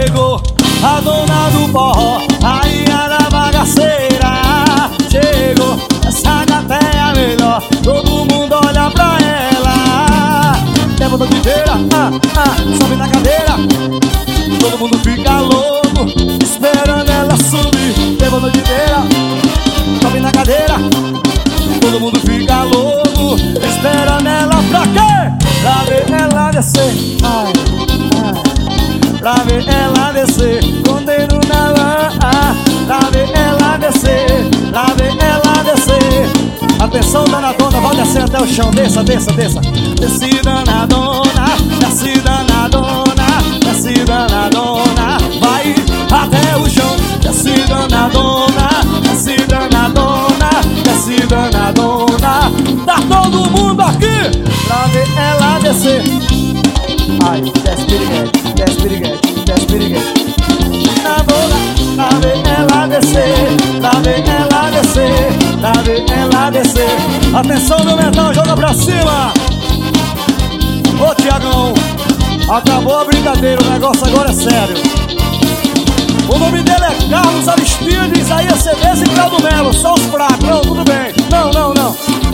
Chegou a dona do forró, rainha da bagaceira. Chegou essa gata é a melhor, todo mundo olha pra ela. Leva a doideira, sobe na cadeira, todo mundo fica louco, esperando ela subir. Leva a doideira, sobe na cadeira, todo mundo fica louco, esperando ela pra quê? Pra ver ela descer, pra ver ela descer, com dedo na mão, pra ver ela descer, pra ver ela descer. Atenção, danadona, vai descer até o chão, desça, desça, desça. Desce, danadona, desce, danadona, desce, danadona, vai até o chão. Desce, danadona, desce, danadona, desce, danadona. Tá todo mundo aqui pra ver ela descer. Ai, desce piriguete, desce piriguete, desce piriguete. Na boca, pra ver ela descer, pra ver ela descer, pra ver ela descer. Atenção do metal, joga pra cima. Ô Tiagão, acabou a brincadeira, o negócio agora é sério. O nome dele é Carlos Aristides, Isaías Cedês e Claudio Melo. Só os fracos, não, tudo bem. Não, não, não.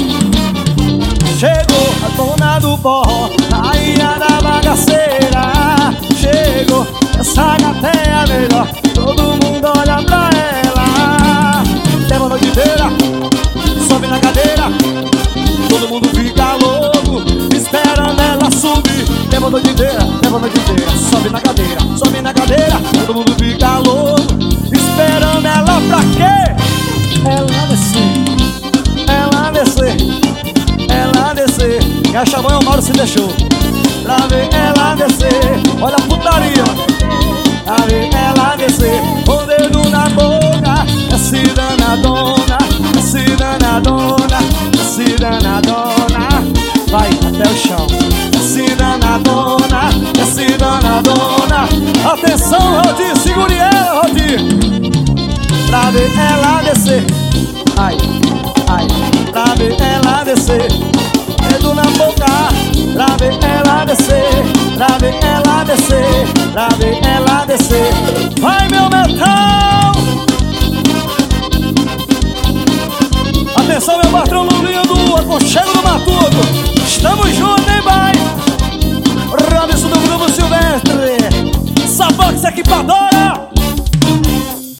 Chegou a dona do forró, rainha da bagaceira. Chegou, essa gata é a melhor, todo mundo olha pra ela. Leva a noite inteira, sobe na cadeira, todo mundo fica louco, esperando ela subir. Leva a noite inteira, sobe na cadeira, sobe na cadeira, todo mundo fica louco, esperando ela pra quê? Ela descer, ela descer, ela descer. E a Xamã Mauro se deixou pra ver ela descer. Olha a putaria, pra ver ela descer, com o dedo na boca. Desce, danadona, desce, danadona, desce, danadona, vai até o chão. Desce, danadona, desce, danadona. Atenção, Rodi, segure ela, Rodi, pra ver ela descer. Ai, ai, pra ver ela descer, dedo na boca, pra ver ela descer, pra ver ela descer, pra ver ela descer. Vai, meu metal! Atenção, meu patrão Lulinho do Aconchego do Matuto. Estamos juntos, hein, pai? Robinson do Grupo Silvestre, Sabox Equipadora.